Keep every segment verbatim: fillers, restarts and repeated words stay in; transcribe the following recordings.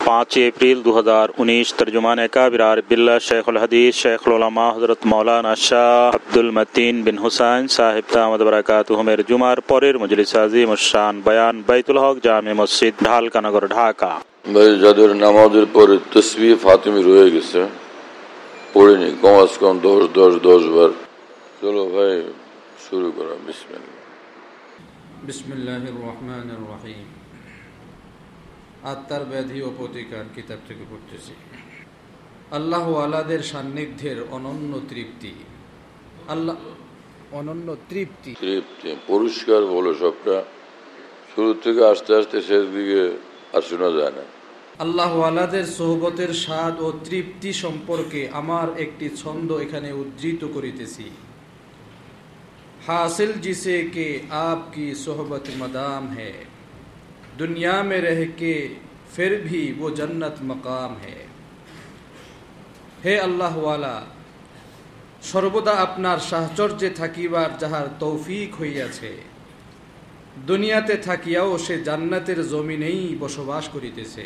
पाँच अप्रैल दो हज़ार उन्नीस। तर्जुमान काबिर बिल्ला शेखुल हदीस शेखुल उलमा हज़रत मौलाना शाह अब्दुल मतीन बिन हुसैन साहिब दामद बरकातुहु मेर जुमार পরের মজলিস আজিম শান বয়ান বাইতুল হক জামে মসজিদ ঢালকানগর ঢাকা। ভাই, যাদের নামাজের পরে তাসবিহ ফাতিমি রয়ে গেছে পড়েনি কম আজ কম দশ দশ দশ বার। চলো ভাই শুরু করা। বিসমিল্লাহ। বিসমিল্লাহির রহমানির রহিম। আত্মার ব্যাধি ও প্রতিকার কিতাব থেকে পড়তেছি। আল্লাহ ওয়ালাদের সান্নিধ্যের অনন্য তৃপ্তি। আল্লাহ অনন্য তৃপ্তি তৃপ্তি পরিষ্কার বলো সবটা, শুরু থেকে আস্তে আস্তে শেষ দিকে আর শোনা যায় না। আল্লাহ ওয়ালাদের সোহবতের স্বাদ ও তৃপ্তি সম্পর্কে আমার একটি ছন্দ এখানে উদ্ধৃত করিতেছি। हासिल जिसे के आपकी सोहबत मदाम है, दुनिया में रह के फिर भी वो जन्नत मकाम है। হে আল্লাহ ওয়ালা, সর্বদা আপনার সাহচর্যে থাকিবার যাহার তৌফিক হইয়াছে, দুনিয়াতে থাকিয়াও সে জান্নাতের জমিনেই বসবাস করিতেছে।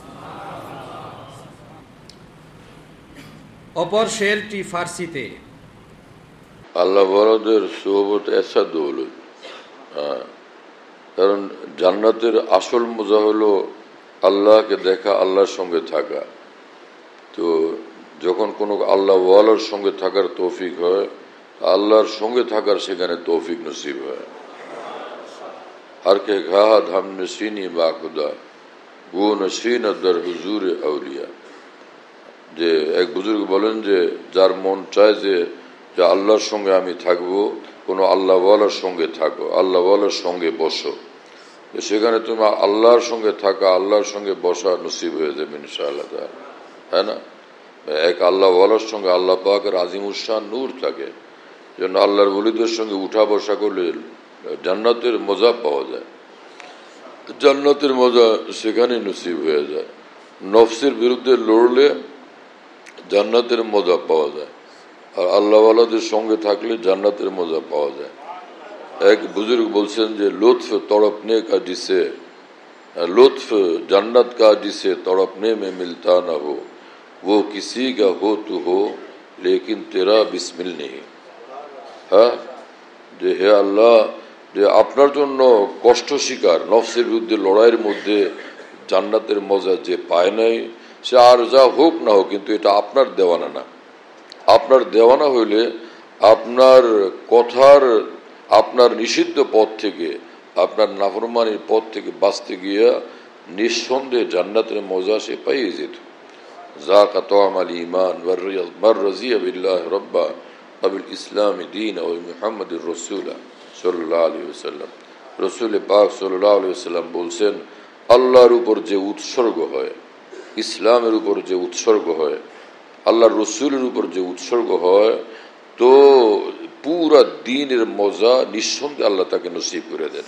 অপর শেরটি ফার্সিতে। আল্লাহ বড়দের সোহবত এসা দৌলত, কারণ জান্নাতের আসল মজা হলো আল্লাহকে দেখা, আল্লাহর সঙ্গে থাকা। তো যখন কোনো আল্লাহ ওয়ালার সঙ্গে থাকার তৌফিক হয়, আল্লাহর সঙ্গে থাকার সেখানে তৌফিক নসিব হয়। আর কে ঘাহা ধাম নসিনী বা খুদা গো নসিন দর হুজুর আউলিয়া। যে এক বুজুর্গ বলেন যে যার মন চায় যে যে আল্লাহর সঙ্গে আমি থাকবো, কোনো আল্লাহ ওয়ালার সঙ্গে থাকো, আল্লাহ ওয়ালার সঙ্গে বসো, সেখানে তুমি আল্লাহর সঙ্গে থাকা, আল্লাহর সঙ্গে বসা নসিব হয়ে যাবে ইনশাআল্লাহ। হ্যাঁ না, এক আল্লাহ ওয়ালার সঙ্গে আল্লাহ পাকের আজিমুশান নূর থাকে, জন্য আল্লাহর ওলিদের সঙ্গে উঠা বসা করলে জান্নাতের মজা পাওয়া যায়। জান্নাতের মজা সেখানে নসিব হয়ে যায়। নফসের বিরুদ্ধে লড়লে জান্নাতের মজা পাওয়া যায়, আর আল্লাহ ওয়ালাদের সঙ্গে থাকলে জান্নাতের মজা পাওয়া যায়। এক বুজুর্গ বলছেন যে লুৎফ তড়পনে কা জিসে লুৎফ জান্নাত কা জিসে তড়পনে মে মিলতা না হো, वो किसी का हो तो हो लेकिन तेरा बिस्मिल नहीं। হ্যাঁ, যে হে আল্লাহ, যে আপনার জন্য কষ্ট স্বীকার, নফসের বিরুদ্ধে লড়াইয়ের মধ্যে জান্নাতের মজা যে পায় নাই, সে আর যা হোক না হোক, কিন্তু এটা আপনার দেওয়ানা না। আপনার দেওয়ানা হইলে আপনার কথার, আপনার নিষিদ্ধ পথ থেকে, আপনার নাফরমানির পথ থেকে বাঁচতে গিয়া নিঃসন্দেহে জান্নাতের মজা সে পাইয়ে যেত। যাকা তাআম আল ঈমান ওয়ার রাজিয়া বিল্লাহি রাব্বা ওয়া বিল ইসলাম দীন ওয়া মুহাম্মাদুর রাসূল সাল্লাল্লাহু আলাইহি ওয়াসাল্লাম। রাসূল পাক সাল্লাল্লাহু আলাইহি ওয়াসাল্লাম বলছেন, আল্লাহর উপর যে উৎসর্গ হয়, ইসলামের উপর যে উৎসর্গ হয়, আল্লাহর রসুলের উপর যে উৎসর্গ হয়, তো পুরা দিনের মজা নিঃসন্দেহে আল্লাহ তাকে নসিব করে দেন।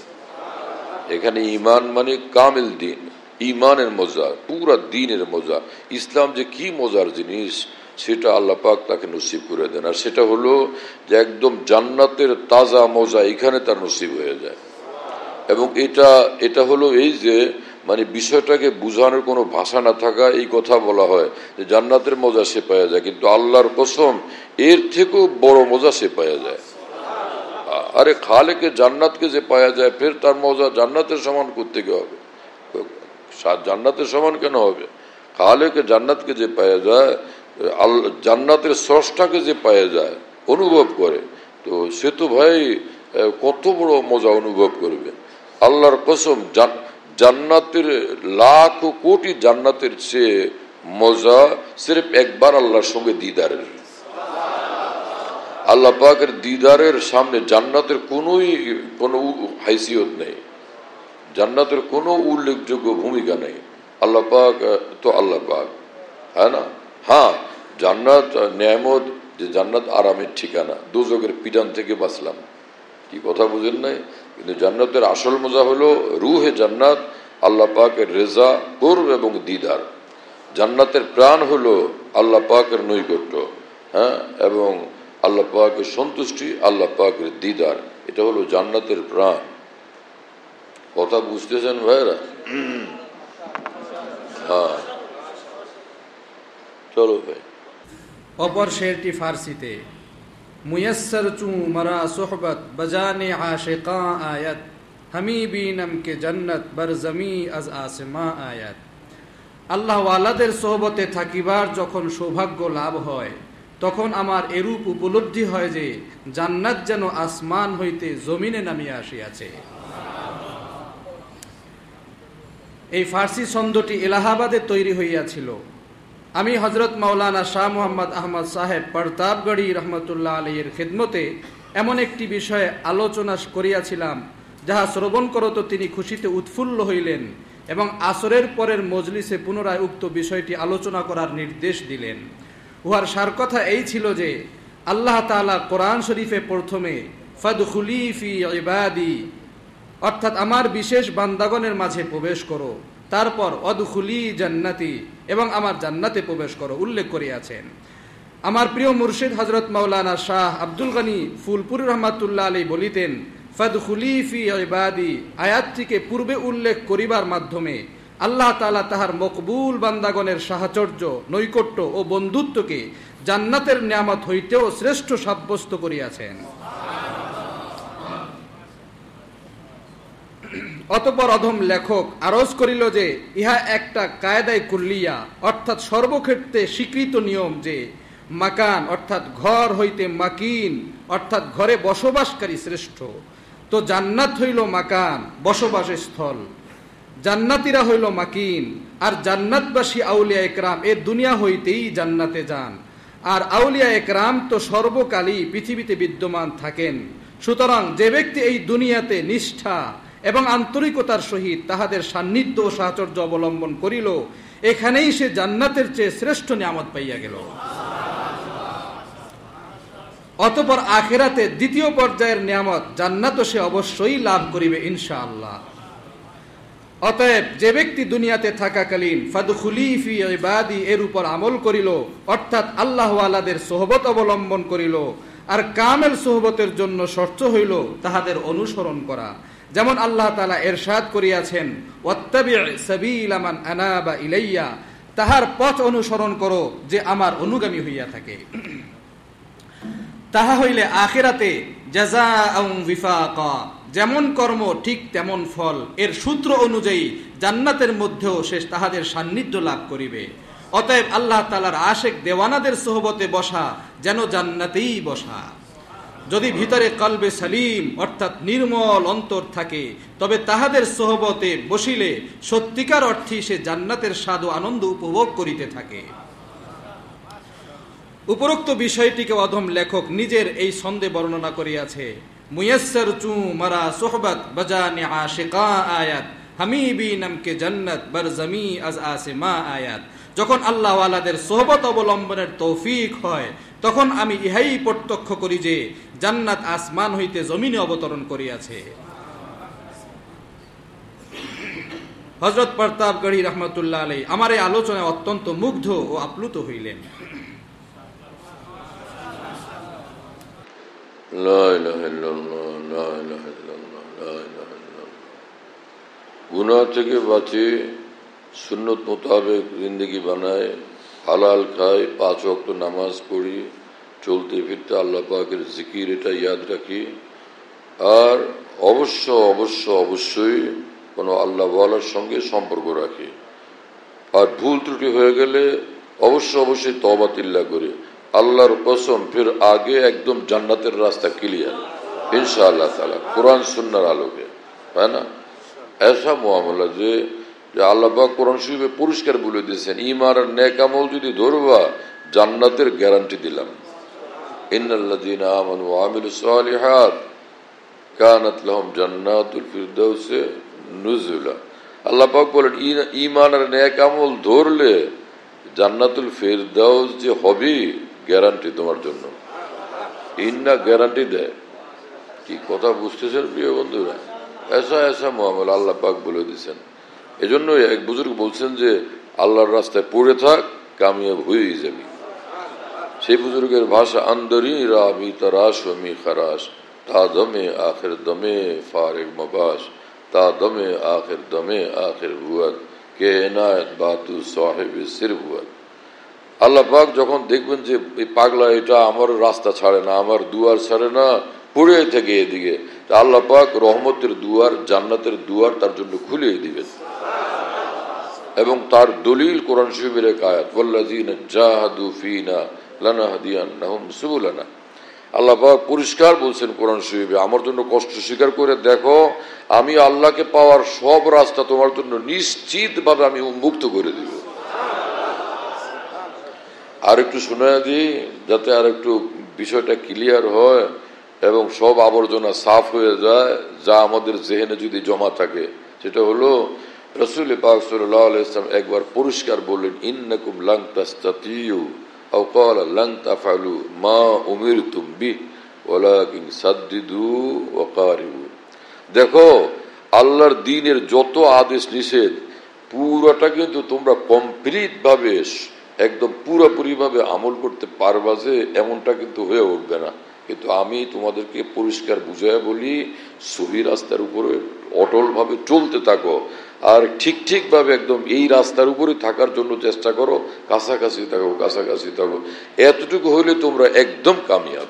এখানে ঈমান মানে কামিল দিন, ঈমানের মজা, পুরা দিনের মজা। ইসলাম যে কি মজার জিনিস সেটা আল্লাহ পাক তাকে নসিব করে দেন। আর সেটা হলো যে একদম জান্নাতের তাজা মজা এখানে তার নসিব হয়ে যায়। এবং এটা এটা হলো এই যে মানে বিষয়টাকে বুঝানোর কোনো ভাষা না থাকা, এই কথা বলা হয় যে জান্নাতের মজা সে পাওয়া যায়, কিন্তু আল্লাহর কসম এর থেকেও বড় মজা সে পাওয়া যায়। আরে খালেকে জান্নাতকে যে পাওয়া যায়, ফের তার মজা জান্নাতের সমান করতে গিয়ে হবে। জান্নাতের সমান কেন হবে? খালেকে জান্নাতকে যে পাওয়া যায়, জান্নাতের স্রষ্টাকে যে পাওয়া যায়, অনুভব করে, তো সে তো ভাই কত বড় মজা অনুভব করবে। আল্লাহর কসম জান্নাতের লাখ কোটি জান্নাতের চেয়ে মজা সির্ফ একবার আল্লাহর সঙ্গে দিদারের। আল্লাহ পাকের দিদারের সামনে জান্নাতের কোনোই কোনো হাইসিয়ত নেই, জান্নাতের কোনো উল্লেখযোগ্য ভূমিকা নেই। আল্লাহ পাক তো আল্লাহ পাক, হ্যাঁ না? হ্যাঁ, জান্নাত নেয়ামত, যে জান্নাত আরামের ঠিকানা, দোজখের পিটান থেকে বাঁচলাম, কি কথা বুঝেন নাই? কিন্তু জান্নাতের আসল মজা হলো রুহে জান্নাত, আল্লাহ পাকের রেজা, কুরব এবং দিদার। জান্নাতের প্রাণ হলো আল্লাহ পাকের নৈকট্য, হ্যাঁ, এবং আল্লাহ পাকের সন্তুষ্টি, আল্লাহ পাকের দিদার। এটা হলো জান্নাতের প্রাণ। কথা বুঝতেছেন ভাইরা? হ্যাঁ, চলো ভাই। অপর শেরটি ফার্সিতে, মুয়াসসার চু মারা সোহবত বজানে আশিকা আয়াত, হামি বিনম কে জান্নাত বর জমি আজ আসমা আয়াত। আল্লাহ ওয়ালাদের সোহবতে থাকিবার যখন সৌভাগ্য লাভ হয়, তখন আমার এরূপ উপলব্ধি হয় যে জান্নাত যেন আসমান হইতে জমিনে নামিয়া আসিয়াছে। এই ফার্সি ছন্দটি এলাহাবাদে তৈরি হইয়াছিল। আমি হজরত মাওলানা শাহ মোহাম্মদ আহমদ সাহেব প্রতাপগড়ি রহমতুল্লাহ আলাইহির খিদমতে এমন একটি বিষয়ে আলোচনা করিয়াছিলাম, যাহা শ্রবণ করত তিনি খুশিতে উৎফুল্ল হইলেন এবং আসরের পরের মজলিসে পুনরায় উক্ত বিষয়টি আলোচনা করার নির্দেশ দিলেন। উহার সার কথা এই ছিল যে, আল্লাহ তাআলা কোরআন শরীফে প্রথমে ফাদখুলি ফি ইবাদি, অর্থাৎ আমার বিশেষ বান্দাগণের মাঝে প্রবেশ করো, তারপর অদখুলি জান্নাতি, এবং আমার জান্নাতে প্রবেশ করো উল্লেখ করিয়াছেন। আমার প্রিয় মুর্শিদ হজরত মাওলানা শাহ আব্দুল গনি ফুলপুরি রহমাতুল্লাহ আলাইহি বলিতেন, ফাদখুলি ফি ইবাদি আয়াতটিকে পূর্বে উল্লেখ করিবার মাধ্যমে আল্লাহ তাআলা তাহার মকবুল বান্দাগণের সাহচর্য, নৈকট্য ও বন্ধুত্বকে জান্নাতের নিয়ামত হইতেও শ্রেষ্ঠ সাব্যস্ত করিয়াছেন। অতঃপর অধম লেখক আরজ করিল যে, ইহা একটা কায়দায় কুল্লিয়া, অর্থাৎ সর্বক্ষেত্রে স্বীকৃত নিয়ম যে মাকান অর্থাৎ ঘর হইতে মাকিন অর্থাৎ ঘরে বসবাসকারী শ্রেষ্ঠ। তো জান্নাত হইল মাকান, বসবাসের স্থল, জান্নাতীরা হইল মাকিন, আর জান্নাতবাসী আউলিয়া একরাম এ দুনিয়া হইতেই জান্নাতে যান। আর আউলিয়া একরাম তো সর্বকালই পৃথিবীতে বিদ্যমান থাকেন। সুতরাং যে ব্যক্তি এই দুনিয়াতে নিষ্ঠা এবং আন্তরিকতার সহিত তাহাদের সান্নিধ্য ও সাহচর্য অবলম্বন করিল, এখানেই সে জান্নাতের চেয়ে শ্রেষ্ঠ নিয়ামত পাইয়া গেল। অতঃপর আখিরাতে দ্বিতীয় পর্যায়ের নিয়ামত জান্নাত সে অবশ্যই লাভ করিবে ইনশাআল্লাহ। অতএব যে ব্যক্তি দুনিয়াতে থাকাকালীন ফাদখুলি ফি ইবাদি এর উপর আমল করিল, অর্থাৎ আল্লাহ ওয়ালাদের সোহবত অবলম্বন করিল, আর কামেল সোহবতের জন্য শর্ত হইল তাহাদের অনুসরণ করা। যেমন আল্লাহ তাআলা এরশাদ করিয়াছেন, ওয়াত্তাবি' সাবিলা মান আনাবা ইলাইয়া, তাহার পথ অনুসরণ করো যে আমার অনুগামী হইয়া থাকে। তাহা হইলে আখিরাতে জাযাআন ওয়িফাকা, যেমন কর্ম ঠিক তেমন ফল, এর সূত্র অনুযায়ী জান্নাতের মধ্যেও শেষ তাহাদের সান্নিধ্য লাভ করিবে। অতএব আল্লাহ তাআলার আশিক দেওয়ানাদের সোহবতে বসা যেন জান্নাতেই বসা। যদি ভিতরে কলবে সালিম অর্থাৎ নির্মল অন্তর থাকে, তবে তাহাদের সোহবতে বসিলে সত্যিকার অর্থে সে জান্নাতের স্বাদ ও আনন্দ উপভোগ করিতে থাকে। উপরোক্ত বিষয়টিকে অধম লেখক নিজের এই ছন্দে বর্ণনা করিয়াছে, মুয়াসসার চু মারা সোহবত বজানে আশিকা আয়াত, হামিবি নামকে জান্নাত বর জমি আজ আসমা আয়াত। যখন আল্লাহ ওয়ালাদের সোহবত অবলম্বনের তৌফিক হয়, তখন আমি ইহাই প্রত্যক্ষ করি যে জান্নাত আসমান হইতে জমিনে অবতরণ করিয়াছে। হযরত প্রতাপগড়ি রহমতুল্লাহ আলাইহি আমার এই আলোচনায় অত্যন্ত মুগ্ধ ও আপ্লুত হইলেন। লা ইলাহা ইল্লাল্লাহ, লা ইলাহা ইল্লাল্লাহ, লা ইলাহা ইল্লাল্লাহ। গুনাহ থেকে বাঁচে, সুন্নত মোতাবেক জিন্দেগি বানায়, হালাল খায়, পাঁচ ওয়াক্ত নামাজ পড়ি, চলতে ফিরতে আল্লাহ পাকের জিকির এটা ইয়াদ রাখি, আর অবশ্য অবশ্য অবশ্যই কোনো আল্লাহ ওয়ালার সঙ্গে সম্পর্ক রাখি। আর ভুল ত্রুটি হয়ে গেলে অবশ্য অবশ্যই তওবা তিল্লা করে আল্লাহর কসম ফির আগে একদম জান্নাতের রাস্তা ক্লিয়ার ইনশাআল্লাহ তাআলা, কোরআন সুন্নাহর আলোকে, তাই না? এসা মুআমালা যে আল্লাহ পাক কোরআন শরীফে পরিষ্কার বলে দিয়েছেন, ঈমান আর নেক আমল যদি ধরবা জান্নাতের গ্যারান্টি দিলাম। ইন্নাল্লাযীনা আমানু ওয়া আমিলুস সালিহাত কানাত লাহুম জান্নাতুল ফিরদাউসে নুজুলা। আল্লাহ পাক বলেন ঈমান আর নেক আমল ধরলে জান্নাতুল ফিরদাউস যে হবে গ্যারান্টি তোমার জন্য। ইন্না গ্যারান্টি দেয়। কি কথা বুঝতেছেন প্রিয় বন্ধুরা? এসা এসা মুআমালা আল্লাহ পাক বলে দিয়েছেন। এজন্য এক বুজুর্গ বলছেন যে আল্লাহর রাস্তায় পড়ে থাক, কামিয়াব হয়েই যাবি। সেই বুজুর্গের ভাষা, আন্দরি রাবি তারাশ মি খারাশ, তা দমে আখের দমে ফারেগ মবাস, তা দমে আখের দমে আখের হুয়াত, কে এনায়ত বাতু সাহেব সির হুয়াত। আল্লাহ পাক যখন দেখবেন যে এই পাগলা এটা আমার রাস্তা ছাড়ে না, আমার দুয়ার ছাড়ে না, পড়ে থেকে এদিকে, আল্লাহ পাক রহমতের দুয়ার, জান্নাতের দুয়ার তার জন্য খুলে দিবেন। এবং তার দলিল কোরআন শরীফের এক আয়াত, ওয়াল্লাযীনা জাহাদু ফীনা লানাহদিয়ান্নাহুম সুবুলানা। আল্লাহ পাক পরিষ্কার বলছেন কোরআন শরীফে, আমার জন্য কষ্ট স্বীকার করে দেখো, আমি আল্লাহকে পাওয়ার সব রাস্তা তোমার জন্য নিশ্চিত ভাবে আমি উন্মুক্ত করে দিব। আর একটু শোনা দিই যাতে আর একটু বিষয়টা ক্লিয়ার হয় এবং সব আবর্জনা সাফ হয়ে যায় যা আমাদের জেহেনে যদি জমা থাকে। সেটা হলো রাসূল পাক সাল্লাল্লাহু আলাইহি ওয়াসাল্লাম একবার পরিষ্কার বললেন, ইন্নাকুম লান তাসতাতিউ আও ক্বালা লান তাফআলু মা উমিরতুম বিহি ওয়ালাকিন সাদ্দিদু ওয়া কারিবু। দেখো, আল্লাহর দ্বীনের যত আদেশ নিষেধ পুরোটা কিন্তু তোমরা কমপ্লিট ভাবে একদম পুরোপুরি ভাবে আমল করতে পারবা যে এমনটা কিন্তু হয়ে উঠবে না। কিন্তু আমি তোমাদেরকে পরিষ্কার বুঝাইয়া বলি, সহি রাস্তার উপরে অটল ভাবে চলতে থাকো, আর ঠিক ঠিক ভাবে একদম এই রাস্তার উপরে থাকার জন্য চেষ্টা করো, কাছাকাছি থাকো কাছাকাছি থাকো এতটুকু হইলে তোমরা একদম কামিয়াব।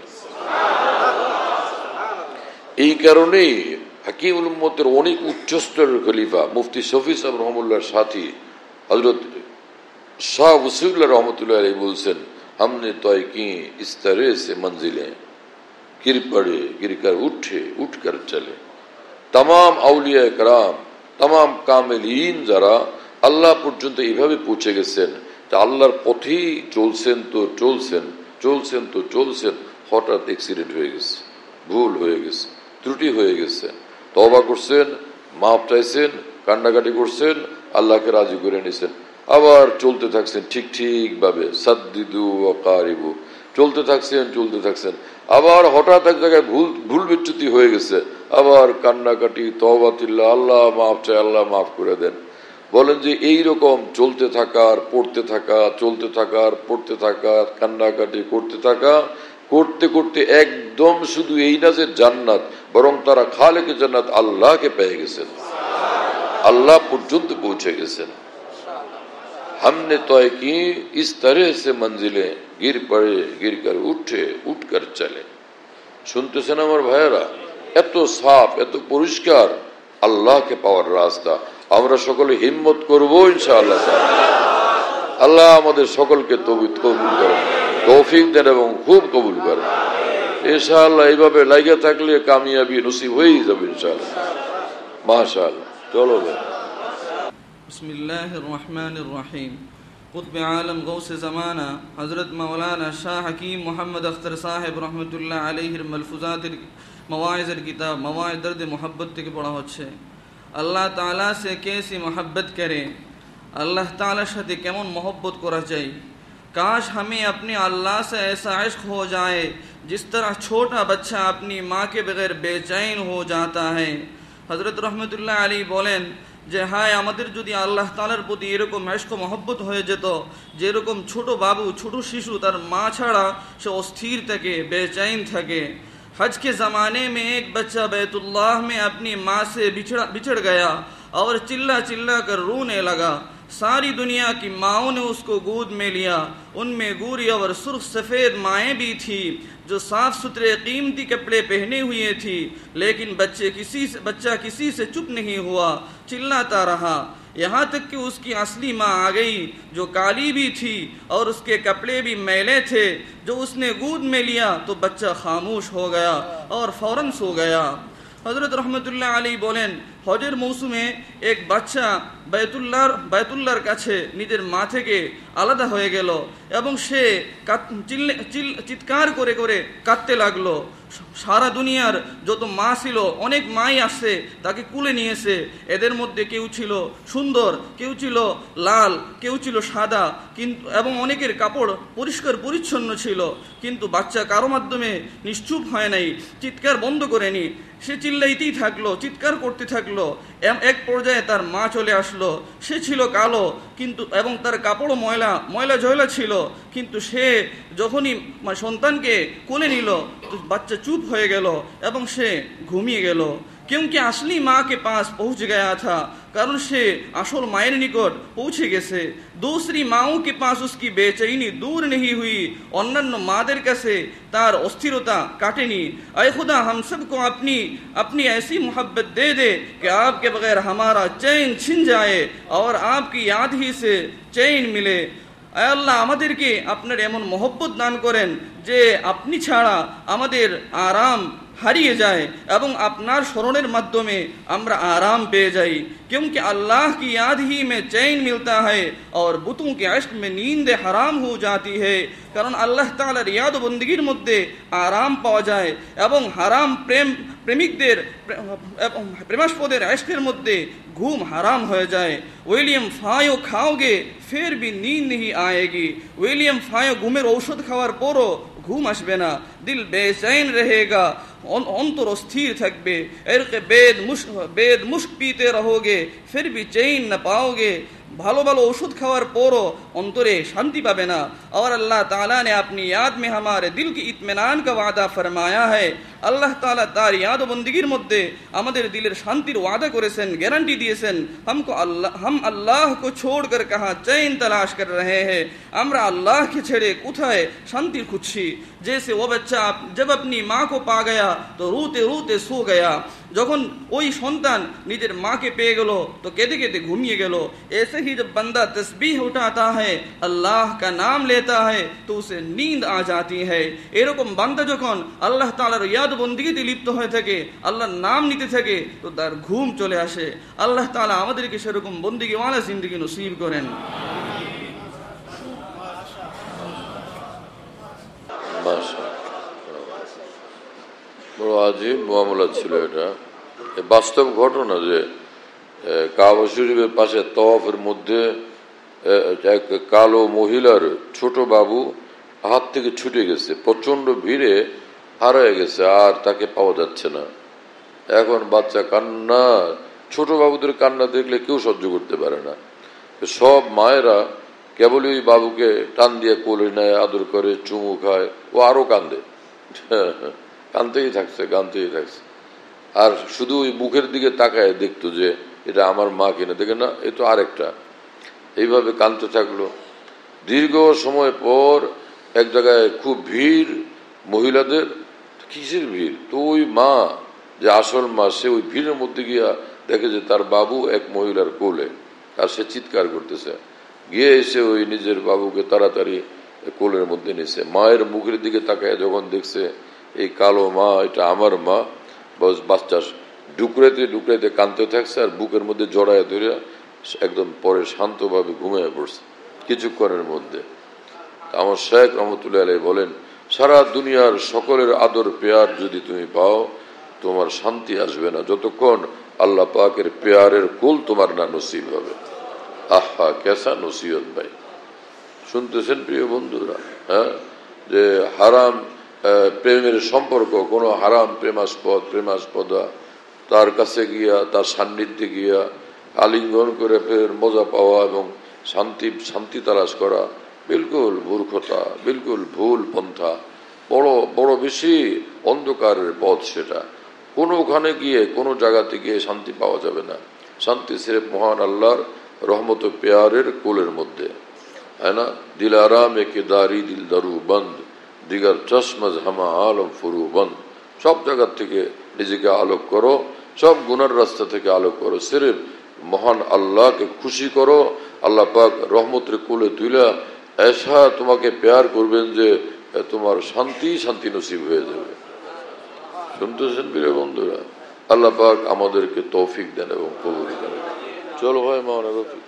এই কারণেই হাকিমুল উম্মতের অনেক উচ্চস্তরের খলিফা মুফতি শফি সাহেব রহমতুল্লাহর সাথী হযরত শাহ ওসিউল্লাহ রহমতুল্লাহ আলাইহি বলছেন, हमने तय की इस तरह से मंजिलें गिर पड़े गिर कर उठे उठ कर चले। तमाम औलिया कराम, तमाम कामिलीन যারা আল্লাহ পর্যন্ত এইভাবে পৌঁছে গেছেন, তা আল্লাহর পথেই চলছেন তো চলছেন চলছেন তো চলছেন হঠাৎ অ্যাক্সিডেন্ট হয়ে গেছে, ভুল হয়ে গেছে, ত্রুটি হয়ে গেছে, তওবা করছেন, মাফ চাইছেন, কান্নাকাটি করছেন, আল্লাহকে রাজি করে নিয়েছেন, আবার চলতে থাকছেন ঠিক ঠিক ভাবে, সাদ্দিদু ওয়া কারিবু, চলতে থাকছেন চলতে থাকছেন, আবার হঠাৎ এক জায়গায় ভুল ভুল বিচ্যুতি হয়ে গেছে, আবার কান্নাকাটি, তওবাতিল্লাহ, আল্লাহ মাফ চাই, আল্লাহ মাফ করে দেন। বলেন যে এই রকম চলতে থাকার পড়তে থাকা চলতে থাকার পড়তে থাকা কান্নাকাটি করতে থাকা করতে করতে একদম শুধু এই না যে জান্নাত, বরং তারা খালেকে জান্নাত আল্লাহকে পেয়ে গেছেন, আল্লাহ পর্যন্ত পৌঁছে গেছেন। हमने तय की इस तरह से मंजिलें गिर पड़े गिर कर उठे उठ कर चले। শুনতেছেন আমার ভাইয়েরা, এত সাফ এত পরিষ্কার আল্লাহকে পাওয়ার রাস্তা। আমরা সকলে হিম্মত করব ইনশাআল্লাহ। আল্লাহ আমাদের সকলকে তৌফিক কবুল করেন, তৌফিক দেন এবং খুব কবুল করেন ইনশাআল্লাহ। এইভাবে লাগিয়ে থাকলে কামিয়াবি নসিব হয়েই যাবে ইনশাআল্লাহ। মাশাআল্লাহ। চলো ভাই। बिस्मिल्लाहिर रहमानिर रहीम। कुतुब आलम गौस ज़माना हज़रत मौलाना शाह हकीम मोहम्मद अख्तर साहेब रहमतुल्लाह अलैहिर मलफुजातिर मवाइज़िर किताब मवाइज़ दर्द मोहब्बत থেকে পড়া হচ্ছে। আল্লাহ তাআলা से कैसी मोहब्बत करें, अल्लाह ताला সাথে কেমন मोहब्बत করা চাই। काश हमें अपने अल्लाह से ऐसा इश्क हो जाए जिस तरह छोटा बच्चा अपनी माँ के बगैर बेचैन हो जाता है। हज़रत रहमतुल्लाह अलैहि बोलेন যে হায় আমাদের যদি আল্লাহ তাআলার প্রতি এরকম ইশক মহব্বত হয়ে যেত, যেরকম ছোট বাবু ছোট শিশু তার মা ছাড়া সে অস্থির থাকে, বেচैन থাকে। हज के ज़माने में एक बच्चा बैतुल्लाह में अपनी माँ से बिछड़ बिछड़ गया और चिल्ला चिल्ला कर रोने लगा। सारी दुनिया की माओं ने उसको गोद में लिया, उनमें गोरी और सुर्ख सफ़ेद माएँ भी थी जो साफ सुथरे कीमती कपड़े पहने हुए थी, लेकिन बच्चे किसी से बच्चा किसी से चुप नहीं हुआ, चिल्लाता रहा, यहाँ तक कि उसकी असली माँ आ गई जो काली भी थी और उसके कपड़े भी मैले थे। जो उसने गोद में लिया तो बच्चा खामोश हो गया और फौरन सो गया। हज़रत रहमतुल्लाह अलैहि बोलेন হজের মৌসুমে এক বাচ্চা বাইতুল্লাহর বাইতুল্লাহর কাছে নিজের মা থেকে আলাদা হয়ে গেল এবং সে চিৎকার করে করে কাঁদতে লাগলো। সারা দুনিয়ার যত মা ছিল অনেক মাই আসছে তাকে কুলে নিয়েছে। এদের মধ্যে কেউ ছিল সুন্দর, কেউ ছিল লাল, কেউ ছিল সাদা, কিন্তু এবং অনেকের কাপড় পরিষ্কার পরিচ্ছন্ন ছিল, কিন্তু বাচ্চা কারো মাধ্যমে নিশ্চুপ হয় নাই, চিৎকার বন্ধ করেনি। সে চিল্লাইতেই থাকলো, চিৎকার করতে থাকলো। এক পর্যায়ে তার মা চলে আসলো। সে ছিল কালো কিন্তু এবং তার কাপড়ও ময়লা ময়লা জয়লা ছিল, কিন্তু সে যখনই সন্তানকে কোলে নিল তো বাচ্চা চুপ হয়ে গেল এবং সে ঘুমিয়ে গেল। क्योंकि असली माँ के पास पहुँच गया था। कारण से আসল মায়ের নিকট পৌঁছে গেছে। दूसरी माओं के पास उसकी बेचैनी दूर नहीं हुई, অন্যান্য মাদের কাছে তার অস্থিরতা কাটেনি। ऐ खुदा हम सबको अपनी अपनी ऐसी मोहब्बत दे दे कि आपके बगैर हमारा चैन छिन जाए और आपकी याद ही से चैन मिले। আয় আল্লাহ, আমাদেরকে আপনার এমন মহব্বত দান করেন যে আপনি ছাড়া আমাদের আরাম হারিয়ে যায় এবং আপনার স্মরণের মাধ্যমে আমরা আরাম পেয়ে যাই। क्योंकि अल्लाह की याद ही में चैन मिलता है और बुतों के इश्क में नींद हराम हो जाती है। কারণ আল্লাহ তাআলার ইয়াদ ও বন্দেগীর মধ্যে আরাম পাওয়া যায় এবং হারাম প্রেম প্রেমিকদের প্রেমাস্পদের ইশকের মধ্যে ঘুম হারাম হয়ে যায়। উইলিয়াম ফায়ো খাওগে ফের भी नींद नहीं आएगी। উইলিয়াম ফায়ো ঘুমের ঔষধ খাওয়ার পরও ঘুম আসবে না, দিল বেচैन रहेगा, অন্তর অস্থির থাকবে। এরকে বেদ মুস্ক বেদ মুস্ক পিতে রहोगे फिर भी चैन न पाओगे। ভালো ভালো ওষুধ খাওয়ার পরও অন্তরে শান্তি পাবে না। और अल्लाह ताला ने अपनी याद में हमारे दिल की इत्मीनान का वादा फरमाया है। আল্লাহ তাআলা তার ইয়াদ ও বন্দেগীর মধ্যে আমাদের দিলের শান্তির ওয়াদা করেছেন, গ্যারান্টি দিয়েছেন। हमको अल्लाह हम अल्लाह को छोड़कर कहां चैन तलाश कर रहे हैं। আমরা আল্লাহকে ছেড়ে কোথায় শান্তি খুঁজছি। जैसे वो बच्चा जब अपनी माँ को पा गया तो रोते रोते सो गया। যখন ওই সন্তান নিজের মাকে পেয়ে গেল তো কেঁদে কেঁদে ঘুমিয়ে গেল। ऐसे ही जब बंदा तस्बीह उठाता है, अल्लाह का नाम लेता है तो उसे नींद आ जाती है। এরকম বান্দা যখন আল্লাহ তাআলার ইয়াদ বন্দেগীতে লিপ্ত হয়ে থাকে, আল্লাহর নাম নিতে থাকে তো তার ঘুম চলে আসে। আল্লাহ তাআলা আমাদেরকে সেরকম বন্দেগীওয়ালা জিন্দেগি নসিব করেন। বড় আজীব মামলা ছিল এটা, বাস্তব ঘটনা যে কাবা শরীফের পাশে তওয়াফের মধ্যে এক কালো মহিলার ছোট বাবু হাত থেকে ছুটে গেছে, প্রচন্ড ভিড়ে হারিয়ে গেছে, আর তাকে পাওয়া যাচ্ছে না। এখন বাচ্চা কান্না, ছোট বাবুদের কান্না দেখলে কেউ সহ্য করতে পারে না। সব মায়েরা কেবলই ওই বাবুকে টান দিয়ে কোলে নেয়, আদর করে, চুমু খায়, ও আরো কান্দে, কানতেই থাকছে কানতেই থাকছে আর শুধু ওই মুখের দিকে তাকায় দেখতো যে এটা আমার মা কিনা, দেখে না এ তো আরেকটা। এইভাবে কানতে থাকলো। দীর্ঘ সময় পর এক জায়গায় খুব ভিড় মহিলাদের, কিসের ভিড়, তো ওই মা যে আসল মা সে ওই ভিড়ের মধ্যে গিয়া দেখে যে তার বাবু এক মহিলার কোলে, আর সে চিৎকার করতেছে। গিয়ে এসে ওই নিজের বাবুকে তাড়াতাড়ি কোলের মধ্যে নিছে। মায়ের মুখের দিকে তাকায় যখন দেখছে এই কালো মা এটা আমার মা, বস বাচ্চা ডুকরাইতে ডুকরাইতে কাঁদতে থাকছে আর বুকের মধ্যে জড়ায় ধরে একদম পরে শান্তভাবে ঘুমিয়ে পড়ছে কিছুক্ষণের মধ্যে। আমার শেখ রহমতুল্লাহ আলাইহি বলেন, সারা দুনিয়ার সকলের আদর পেয়ার যদি তুমি পাও তোমার শান্তি আসবে না যতক্ষণ আল্লাহ পাকের পেয়ারের কুল তোমার না নসিব হবে। আহা কেসা নসিহত ভাই, শুনতেছেন প্রিয় বন্ধুরা? হ্যাঁ, যে হারাম প্রেমের সম্পর্ক, কোনো হারাম প্রেমাস্পদ প্রেমাস্পদা তার কাছে গিয়া তার সান্নিধ্যে গিয়া আলিঙ্গন করে ফের মজা পাওয়া এবং শান্তি শান্তি তালাশ করা বিলকুল মূর্খতা, বিলকুল ভুল পন্থা, বড় বড় বেশি অন্ধকারের পথ সেটা। কোনো ওখানে গিয়ে কোনো জায়গাতে গিয়ে শান্তি পাওয়া যাবে না। শান্তি সিরেফ মহান আল্লাহর রহমত পেয়ারের কোলের মধ্যে, है ना। दिल आराम के दारी दिल दारू बंद दिगर चश्मज हमा आलम फुरु बंद। সব জায়গা থেকে নিজেকে আলোক করো, সব গুনার রাস্তা থেকে আলোক করো, সিরেফ মহান আল্লাহকে খুশি করো। আল্লাহ পাক রহমতের কোলে তুইলা ऐसा তোমাকে প্যার করবেন যে তোমার শান্তি শান্তি নসিব হয়ে যাবে। শুনতেছেন প্রিয় বন্ধুরা? আল্লাহ পাক আমাদেরকে তৌফিক দেন এবং কবুল করেন। চলো ভাই মাওলানা রফিক।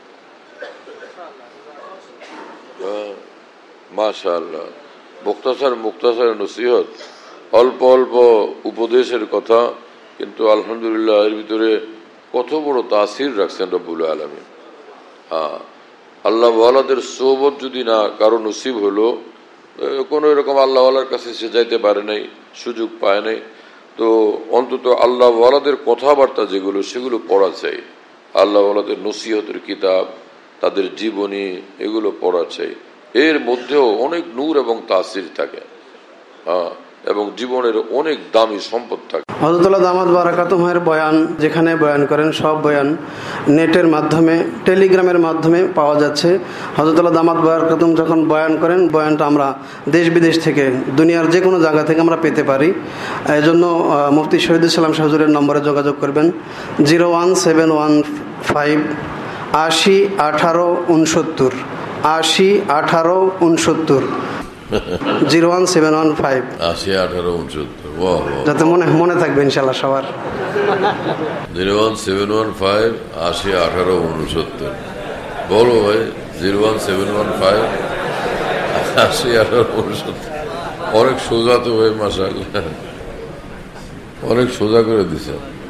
মাশাআল্লাহ, মুক্তাসার মুক্তাসার নসিহত, অল্প অল্প উপদেশের কথা, কিন্তু আলহামদুলিল্লাহ এর ভিতরে কত বড় তাসির রাখছেন রব্বুল আলামিন। হ্যাঁ, আল্লাহ ওয়ালাদের সোহবত যদি না কারো নসিব হলো, কোনো এরকম আল্লাহ ওয়ালার কাছে সে যাইতে পারে নাই, সুযোগ পায় নাই, তো অন্তত আল্লাহ ওয়ালাদের কথাবার্তা যেগুলো সেগুলো পড়া চাই। আল্লাহ ওয়ালাদের নসিহতের কিতাব, তাদের জীবনী, এগুলো পড়া চাই। এর মধ্যেও অনেক নূর এবং তাসির থাকে, হ্যাঁ, এবং জীবনের অনেক দামি সম্পদ থাকে। হযরতুল্লাহ দামাত বারাকাতুহুমের বয়ান যেখানে বয়ান করেন সব বয়ান নেটের মাধ্যমে, টেলিগ্রামের মাধ্যমে পাওয়া যাচ্ছে। হযরতুল্লাহ দামাত বারাকাতুহুম যখন বয়ান করেন, বয়ানটা আমরা দেশ বিদেশ থেকে, দুনিয়ার যে কোনো জায়গা থেকে আমরা পেতে পারি। এই জন্য মুফতি শহীদুল ইসলাম শাহ হুজুরের নম্বরে যোগাযোগ করবেন, zero one seven one five আশি আঠারো উনসত্তর আশি আঠারো উনসত্তর zero one seven one five আশি আঠারো উনসত্তর যাতে মনে মনে থাকবে ইনশাল্লাহ সবার। Zero one seven one five আশি আঠারো উনসত্তর বলো ভাই, zero one seven one five আশি আঠারো উনসত্তর অনেক সোজা তো ভাই, মাশাআল্লাহ অনেক সোজা করে দিছে।